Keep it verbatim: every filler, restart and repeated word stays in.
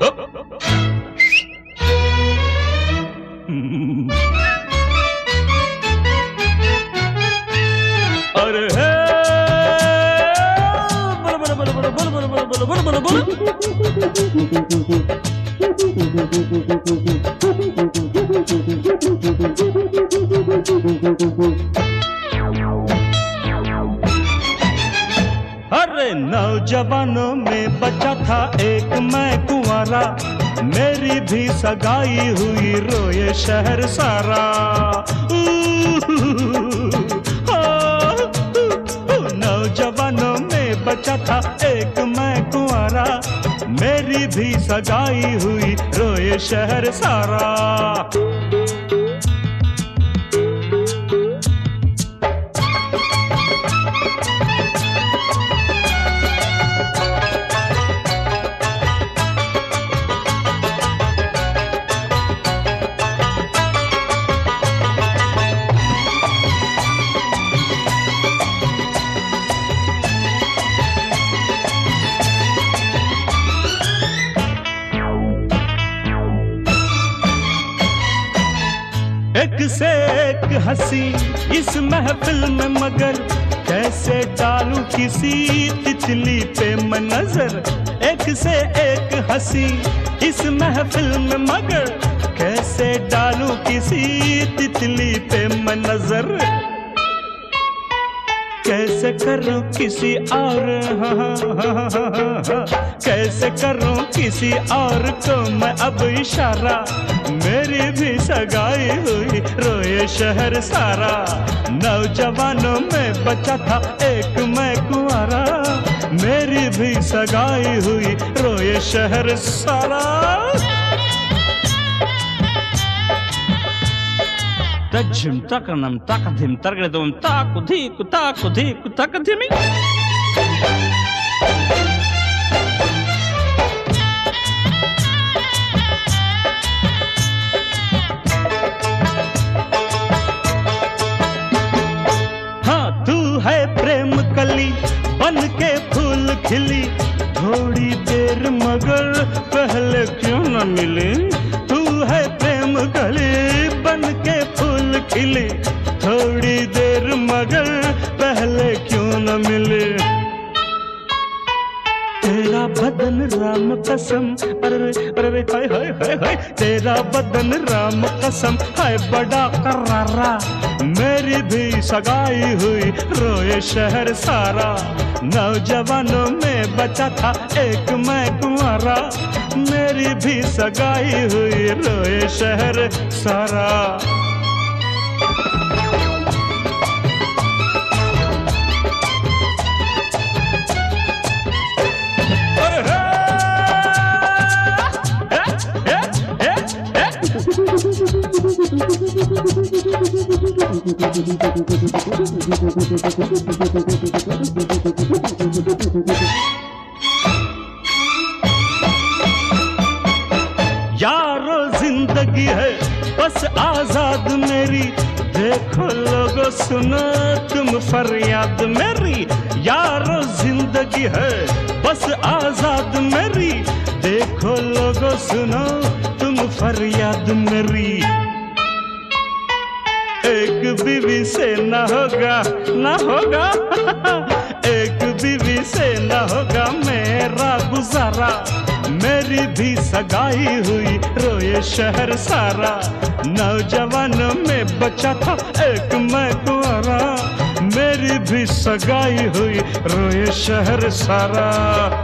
अरे है बोलो बोलो बोलो बोलो बोलो बोलो बोलो बोलो बोलो बोलो अरे नौजवानों में बचा था एक मैं कुंवारा, मेरी भी सगाई हुई रोए शहर सारा। नौजवानों में बचा था एक मैं कुंवारा, मेरी भी सगाई हुई रोए शहर सारा। एक से एक हंसी इस महफिल में, मगर कैसे डालूं किसी तितली पे मैं नजर। एक से एक हंसी इस महफिल में, मगर कैसे डालूं किसी तितली पे मैं नजर। कैसे करूं किसी और हाँ हाँ हाँ हाँ, कैसे करूं किसी और को मैं अब इशारा। मेरी भी सगाई हुई रोए शहर सारा। नौजवानों में बचा था एक मैं कुंवारा, मेरी भी सगाई हुई रोए शहर सारा। तझिम तकनम तकधिम तर्गदम ताकुधीकु ताकुधीकु तकधिमि। हाँ तू है प्रेम कली बन के फूल खिली, थोड़ी देर मगर पहले क्यों न मिली। तू है प्रेम कली बन के फूल खिली, थोड़ी देर मगर पहले क्यों न मिले। तेरा बदन राम कसम, अरे अरे हाय हाय हाय हाय, तेरा बदन राम कसम है बड़ा करारा। मेरी भी सगाई हुई रोए शहर सारा। नौजवानों में बचा था एक मैं कुंवारा, मेरी भी सगाई हुई रोए शहर सारा। यारो जिंदगी है बस आजाद मेरी, देखो लोगो सुनो तुम फरियाद मेरी। यारो जिंदगी है बस आजाद मेरी, देखो लोगो सुनो तुम फरियाद मेरी। एक बीवी से न होगा न होगा एक बीवी से न होगा मेरा गुजारा। मेरी भी सगाई हुई रोए शहर सारा। नौजवानों में बचा था एक मैं कुंवारा, मेरी भी सगाई हुई रोए शहर सारा।